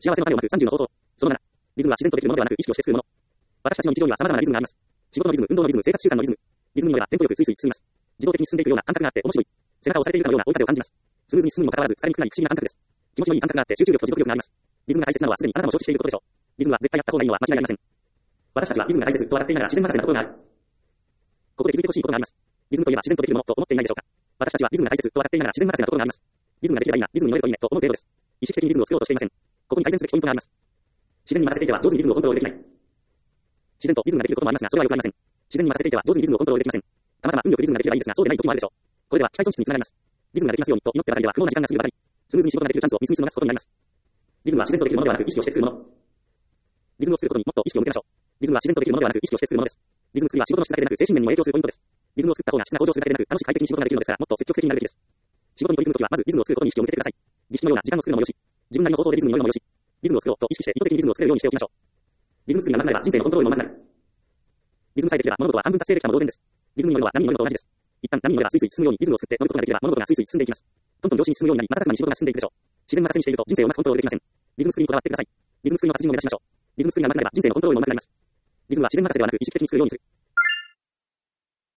幸せの種をまく30の方法。その7。リズムは自然とできるものではなく意識をして作るもの。私たちの日常には様々なリズムがあります。仕事のリズム、運動のリズム、生活習慣のリズム。リズムに乗ればテンポよくスイスイ進みます。自動的に進んでいくような感覚があって面白い。背中を押されているかのような追い風を感じます。スムーズに進むにもかかわらず疲れにくくない不思議な感覚です。気持ちのいい感覚があって集中力と持続力があります。リズムが大切なのはすでにあなたも承知していることでしょう。リズムは絶対やった方がいいのは間違いありません。私たちはリズムが大切と笑っていながら自然任せなところがある。ここで気づいてほしいことがあります。リズムといえば自然とできるものと思っていないでしょうか。私たちはリズムが大切と笑っていながら自然任せなところがあります。リズムができればいいな、リズムに乗れるといいねと思う程度です。意識的にリズムを作ろうとしていません。ここに改善すべきポイントがあります。自然に任せていては上手にリズムをコントロールできない。自然とリズムができることもありますが、それはよくありません。自然に任せていては上手にリズムをコントロールできません。たまたま運よくリズムができればいいですが、そうでない時もあるでしょう。これでは機械損失につながります。リズムができますようにと祈ってばかりでは不毛な時間が過ぎるばかり。スムーズに仕事ができるチャンスをミスに逃すことになります。リズムは自然とできるものではなく意識をして作るもの。リズムを作ることにもっと意識を向けましょう。リズムは自然とできるものではなく意識をして作るものです。リズム作りは仕事の質だけでなく精神面にも影響するポイントです。リズムを作った方が質が向上するだけでなく楽しく快適に仕事ができるのですから、もっと積極的になるべきです。仕事に取り組むときはまずリズムを作ることに意識を向けてください。儀式のような時間を作るのもよし、自分なりの方法でリズムに乗るのもよし、リズムを作ろうと意識して意図的にリズムを作れるようにしておきましょう。リズム作りが上手くなれば人生のコントロールも上手くなる。リズムさえできれば物事は半分達成できたも同然です。リズムに乗るのは波に乗るのと同じです。一旦波に乗ればスイスイ進むようにリズムを作って乗ることができれば物事がスイスイ進んでいきます。どんどん上心に進むようになり、瞬く間に仕事が進んでいくでしょう。自然任せにしていると人生をうまくコントロールできません。リズム作りにこだわってください。リズム作りの達人を目指しましょう。リズム作りが上手くなれば人生のコントロールも上手くなります。リズムは自然任せではなく意識的に作るようにする。